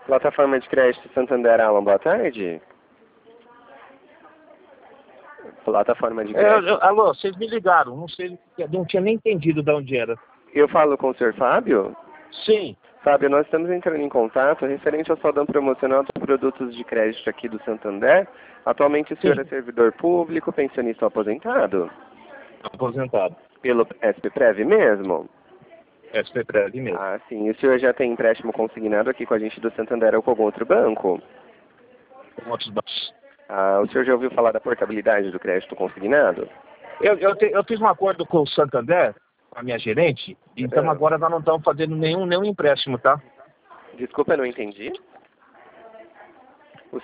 Plataforma de crédito Santander, Alan, boa tarde. Plataforma de crédito. Alô, vocês me ligaram, não sei, não tinha nem entendido de onde era. Eu falo com o senhor Fábio? Sim. Fábio, nós estamos entrando em contato referente ao saldão promocional dos produtos de crédito aqui do Santander. Atualmente o senhor Sim. é servidor público, pensionista ou aposentado? Aposentado. Pelo SPPrev mesmo? SPPrev mesmo. Ah, sim. O senhor já tem empréstimo consignado aqui com a gente do Santander ou com algum outro banco? Com outros bancos. Ah, o senhor já ouviu falar da portabilidade do crédito consignado? Eu fiz um acordo com o Santander, com a minha gerente, então agora nós não estamos fazendo nenhum empréstimo, tá? Desculpa, eu não entendi.